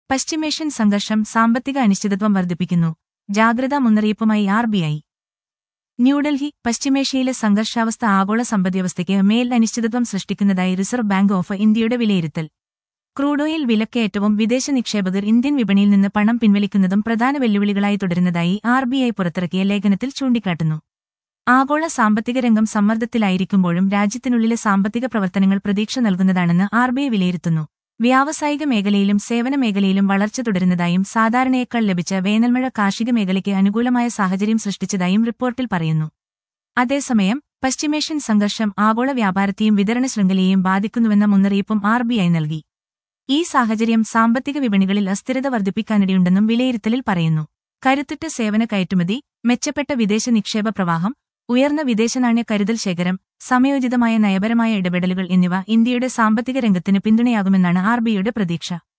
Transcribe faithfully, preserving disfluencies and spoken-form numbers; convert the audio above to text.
പശ്ചിമേഷ്യൻ സംഘർഷം സാമ്പത്തിക അനിശ്ചിതത്വം വർദ്ധിപ്പിക്കുന്നു. ജാഗ്രതാ മുന്നറിയിപ്പുമായി ആർ ബി ഐ. ന്യൂഡൽഹി. പശ്ചിമേഷ്യയിലെ സംഘർഷാവസ്ഥ ആഗോള സമ്പദ്വ്യവസ്ഥയ്ക്ക് മേൽ അനിശ്ചിതത്വം സൃഷ്ടിക്കുന്നതായി റിസർവ് ബാങ്ക് ഓഫ് ഇന്ത്യയുടെ വിലയിരുത്തൽ. ക്രൂഡോയിൽ വിലക്കയറ്റവും വിദേശ നിക്ഷേപകർ ഇന്ത്യൻ വിപണിയിൽ നിന്ന് പണം പിൻവലിക്കുന്നതും പ്രധാന വെല്ലുവിളികളായി തുടരുന്നതായി ആർ ബി ഐ പുറത്തിറക്കിയ ലേഖനത്തിൽ ചൂണ്ടിക്കാട്ടുന്നു. ആഗോള സാമ്പത്തിക രംഗം സമ്മർദ്ദത്തിലായിരിക്കുമ്പോഴും രാജ്യത്തിനുള്ളിലെ സാമ്പത്തിക പ്രവർത്തനങ്ങൾ പ്രതീക്ഷ നൽകുന്നതാണെന്ന് ആർ ബി ഐ വിലയിരുത്തുന്നു. വ്യാവസായിക മേഖലയിലും സേവന മേഖലയിലും വളർച്ച തുടരുന്നതായും സാധാരണയേക്കാൾ ലഭിച്ച വേനൽമഴ കാർഷിക മേഖലയ്ക്ക് അനുകൂലമായ സാഹചര്യം സൃഷ്ടിച്ചതായും റിപ്പോർട്ടിൽ പറയുന്നു. അതേസമയം പശ്ചിമേഷ്യൻ സംഘർഷം ആഗോള വ്യാപാരത്തെയും വിതരണ ശൃംഖലയെയും ബാധിക്കുന്നുവെന്ന മുന്നറിയിപ്പും ആർ ബി ഐ നൽകി. ഈ സാഹചര്യം സാമ്പത്തിക വിപണികളിൽ അസ്ഥിരത വർദ്ധിപ്പിക്കാനിടയുണ്ടെന്നും വിലയിരുത്തലിൽ പറയുന്നു. കരുത്തുറ്റ സേവന കയറ്റുമതി, മെച്ചപ്പെട്ട വിദേശ നിക്ഷേപ പ്രവാഹം, ഉയർന്ന വിദേശനാണ്യ കരുതൽ ശേഖരം, സമയോചിതമായ നയപരമായ ഇടപെടലുകൾ എന്നിവ ഇന്ത്യയുടെ സാമ്പത്തിക രംഗത്തിന് പിന്തുണയാകുമെന്നാണ് ആർ ബി ഐയുടെ പ്രതീക്ഷ.